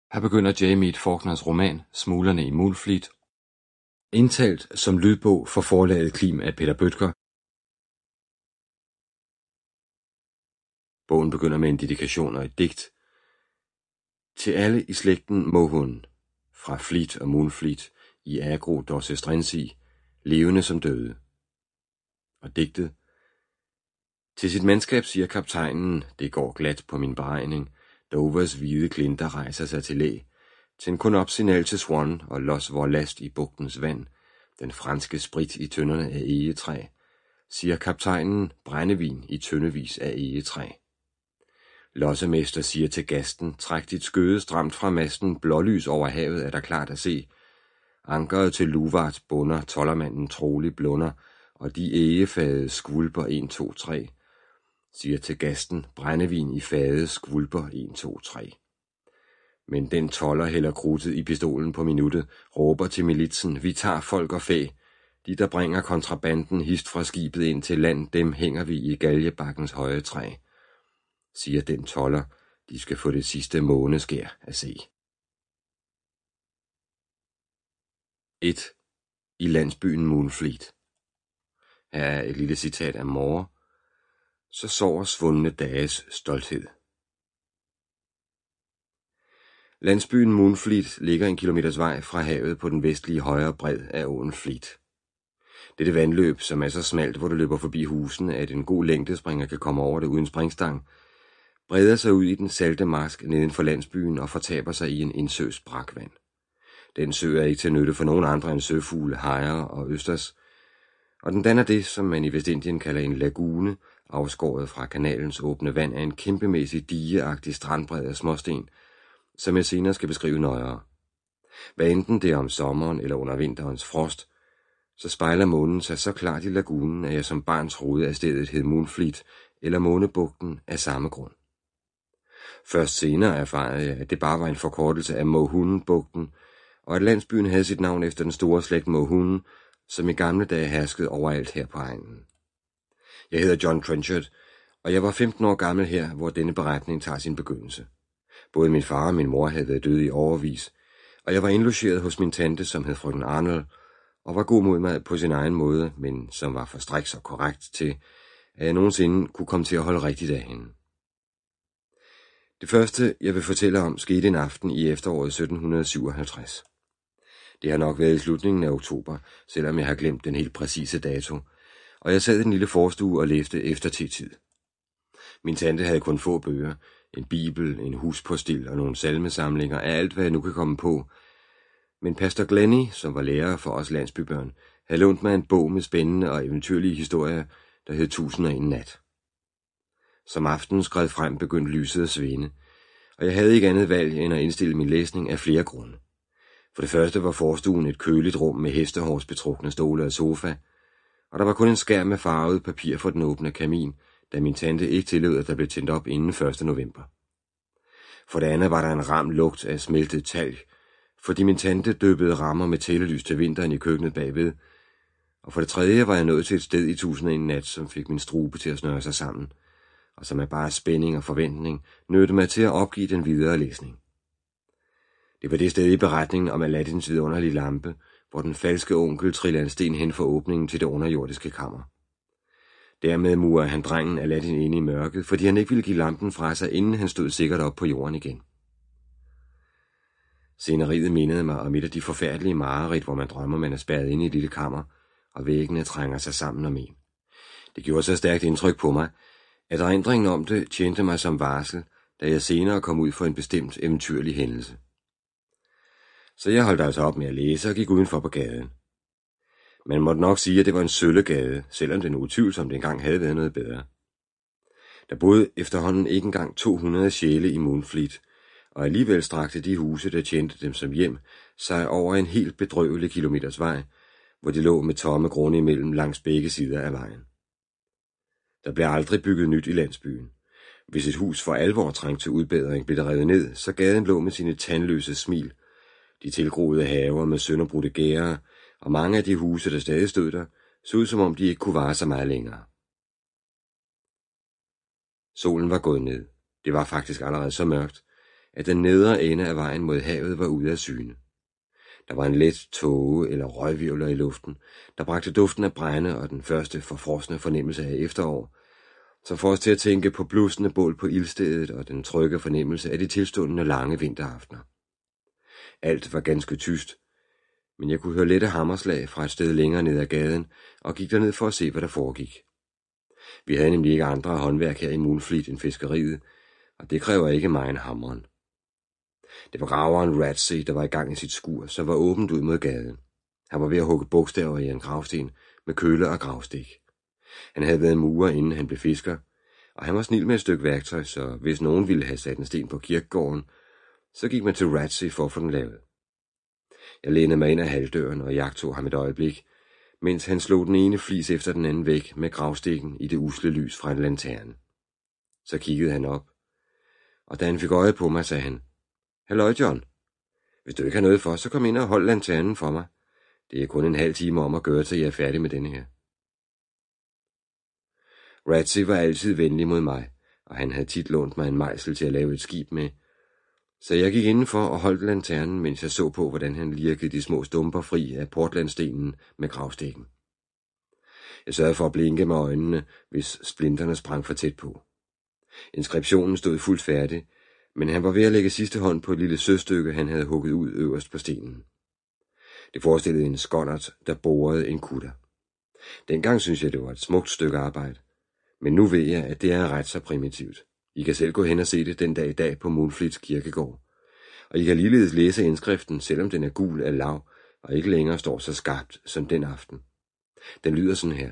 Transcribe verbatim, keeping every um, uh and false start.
Her begynder J. Faulkners roman Smuglerne i Moonfleet, indtalt som lydbog for forlaget Klim af Peter Bøttger. Bogen begynder med en dedikation og et digt. Til alle i slægten Mohun, fra Fleet og Moonfleet i Agro Dorsestrensi, levende som døde. Og digtet. Til sit mandskab siger kaptajnen, det går glat på min beregning, Dovers hvide klinter rejser sig til læ. Tænd kun op signal til Swan og los vor last i bugtens vand, den franske sprit i tønderne af egetræ, siger kaptajnen, brændevin i tøndevis af egetræ. Lossemester siger til gasten, træk dit skøde stramt fra masten, blålys over havet er der klart at se. Ankeret til Luvart bunder, tollermanden trolig blunder, og de egefade skvulper en, to, tre, siger til gasten, brændevin i fade skvulper en, to, tre. Men den toller hælder krudtet i pistolen på minuttet, råber til militsen, vi tager folk og fæ. De, der bringer kontrabanden hist fra skibet ind til land, dem hænger vi i galjebakkens høje træ, siger den toller, de skal få det sidste måneskær at se. et. I landsbyen Moonfleet. Her er et lille citat af Moore. Så sover svundne dages stolthed. Landsbyen Moonfleet ligger en kilometers vej fra havet på den vestlige højre bred af åen Fleet. Dette vandløb, som er så smalt, hvor det løber forbi husene, at en god længdespringer kan komme over det uden springstang, breder sig ud i den salte marsk neden for landsbyen og fortaber sig i en indsøs brakvand. Den sø er ikke til nytte for nogen andre end søfugle, hajer og østers, og den danner det, som man i Vestindien kalder en lagune, afskåret fra kanalens åbne vand af en kæmpemæssig digeagtig strandbred af småsten, som jeg senere skal beskrive nøjere. Hvad enten det er om sommeren eller under vinterens frost, så spejler månen sig så klart i lagunen, at jeg som barn troede, at stedet hed Moonfleet eller Månebugten af samme grund. Først senere erfarede jeg, at det bare var en forkortelse af Mohun-bugten, og at landsbyen havde sit navn efter den store slægt Mohun, som i gamle dage herskede overalt her på egnen. Jeg hedder John Trenchard, og jeg var femten år gammel her, hvor denne beretning tager sin begyndelse. Både min far og min mor havde været døde i overvis, og jeg var indlogeret hos min tante, som hed frøken Arnold, og var god mod mig på sin egen måde, men som var for striks og korrekt til, at jeg nogensinde kunne komme til at holde rigtigt af hende. Det første, jeg vil fortælle om, skete en aften i efteråret sytten syvoghalvtreds. Det har nok været i slutningen af oktober, selvom jeg har glemt den helt præcise dato, og jeg sad i den lille forstue og læste efter tid. Min tante havde kun få bøger, en bibel, en huspostil og nogle salmesamlinger af alt, hvad jeg nu kan komme på. Men pastor Glenny, som var lærer for os landsbybørn, havde lånt mig en bog med spændende og eventyrlige historier, der hed Tusind og en nat. Som aftenen skred frem, begyndte lyset at svinde, og jeg havde ikke andet valg end at indstille min læsning af flere grunde. For det første var forstuen et køligt rum med hestehårsbetrukne stole og sofa, og der var kun en skærm med farvet papir for den åbne kamin, da min tante ikke tillod, at der blev tændt op inden første november. For det andet var der en ram lugt af smeltet talg, fordi min tante døbede rammer med tællelys til vinteren i køkkenet bagved, og for det tredje var jeg nået til et sted i Tusind og en nat, som fik min strube til at snøre sig sammen, og som af bare spænding og forventning nødte mig til at opgive den videre læsning. Det var det sted i beretningen om Aladdins vidunderlige lampe, hvor den falske onkel triller en sten hen for åbningen til det underjordiske kammer. Dermed murede han drengen Aladdin inde i mørket, fordi han ikke ville give lampen fra sig, inden han stod sikkert op på jorden igen. Sceneriet mindede mig om et af de forfærdelige mareridt, hvor man drømmer, man er spærret inde i et lille kammer, og væggene trænger sig sammen om en. Det gjorde så stærkt indtryk på mig, at erindringen om det tjente mig som varsel, da jeg senere kom ud for en bestemt eventyrlig hændelse. Så jeg holdt altså op med at læse og gik udenfor på gaden. Man måtte nok sige, at det var en søllegade, selvom den utvivlsomt engang havde været noget bedre. Der boede efterhånden ikke engang to hundrede sjæle i Moonfleet, og alligevel strakte de huse, der tjente dem som hjem, sig over en helt bedrøvelig kilometers vej, hvor de lå med tomme grunde imellem langs begge sider af vejen. Der blev aldrig bygget nyt i landsbyen. Hvis et hus for alvor trængte til udbedring, blev det revet ned, så gaden lå med sine tandløse smil, de tilgroede haver med sønderbrudte gærer, og mange af de huse, der stadig stod der, så ud som om de ikke kunne vare så meget længere. Solen var gået ned. Det var faktisk allerede så mørkt, at den nedre ende af vejen mod havet var ude af syne. Der var en let tåge eller røgvirvler i luften, der bragte duften af brænde og den første forfrosne fornemmelse af efterår, som får os til at tænke på blussende bål på ildstedet og den trygge fornemmelse af de tilstundende lange vinteraftener. Alt var ganske tyst, men jeg kunne høre lette hammerslag fra et sted længere ned ad gaden og gik derned for at se, hvad der foregik. Vi havde nemlig ikke andre håndværk her i Moonfleet end fiskeriet, og det kræver ikke mig en hammeren. Det var graveren Ratsey, der var i gang i sit skur, som var åbent ud mod gaden. Han var ved at hugge bogstaver i en gravsten med køle og gravstik. Han havde været murer, inden han blev fisker, og han var snil med et stykke værktøj, så hvis nogen ville have sat en sten på kirkegården, så gik man til Ratsey for at få den lavet. Jeg lænede mig ind af halvdøren og jagtog ham et øjeblik, mens han slog den ene flis efter den anden væk med gravstikken i det usle lys fra en lanterne. Så kiggede han op, og da han fik øje på mig, sagde han: "Halløj, John. Hvis du ikke har noget for, så kom ind og hold lanternen for mig. Det er kun en halv time om at gøre, til jeg er færdig med denne her." Ratsey var altid venlig mod mig, og han havde tit lånt mig en mejsel til at lave et skib med, så jeg gik indenfor og holdt lanternen, mens jeg så på, hvordan han lirkede de små stumper fri af portlandstenen med gravstikken. Jeg sørgede for at blinke med øjnene, hvis splinterne sprang for tæt på. Inskriptionen stod fuldt færdig, men han var ved at lægge sidste hånd på et lille søstykke, han havde hugget ud øverst på stenen. Det forestillede en skonnert, der borede en kutter. Dengang synes jeg, det var et smukt stykke arbejde, men nu ved jeg, at det er ret så primitivt. I kan selv gå hen og se det den dag i dag på Moonfleets kirkegård. Og I kan ligeledes læse indskriften, selvom den er gul af lav og ikke længere står så skarpt som den aften. Den lyder sådan her: